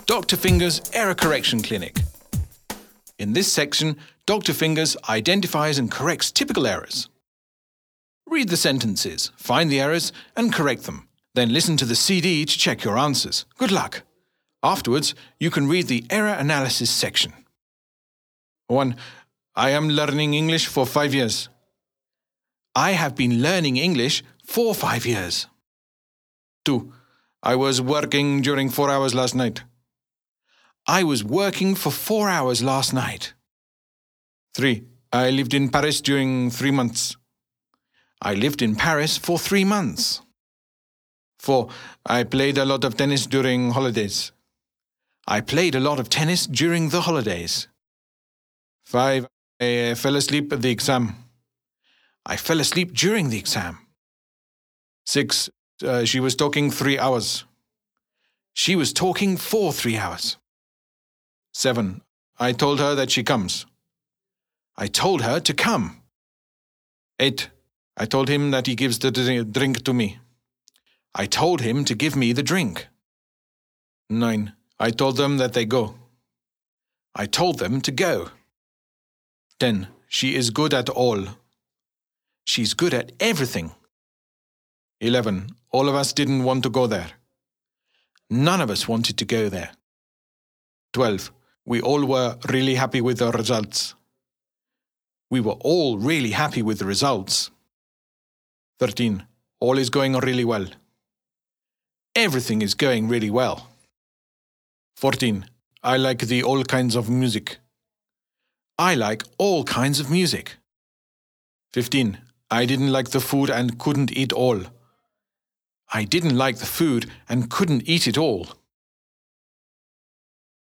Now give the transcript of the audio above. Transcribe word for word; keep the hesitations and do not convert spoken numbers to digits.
Doctor Fingers Error Correction Clinic. In this section, Doctor Fingers identifies and corrects typical errors. Read the sentences, find the errors and correct them. Then listen to the C D to check your answers. Good luck! Afterwards, you can read the error analysis section. one. I am learning English for five years. I have been learning English for five years. two. I was working during four hours last night. I was working for four hours last night. three. I lived in Paris during three months. I lived in Paris for three months. four. I played a lot of tennis during holidays. I played a lot of tennis during the holidays. five. I fell asleep at the exam. I fell asleep during the exam. six. Uh, she was talking three hours. She was talking for three hours. seven. I told her that she comes. I told her to come. eight. I told him that he gives the drink to me. I told him to give me the drink. nine. I told them that they go. I told them to go. ten. She is good at all. She's good at everything. eleven. All of us didn't want to go there. None of us wanted to go there. twelve. We all were really happy with the results. We were all really happy with the results. thirteen. All is going really well. Everything is going really well. fourteen. I like the all kinds of music. I like all kinds of music. fifteen. I didn't like the food and couldn't eat all. I didn't like the food and couldn't eat it all.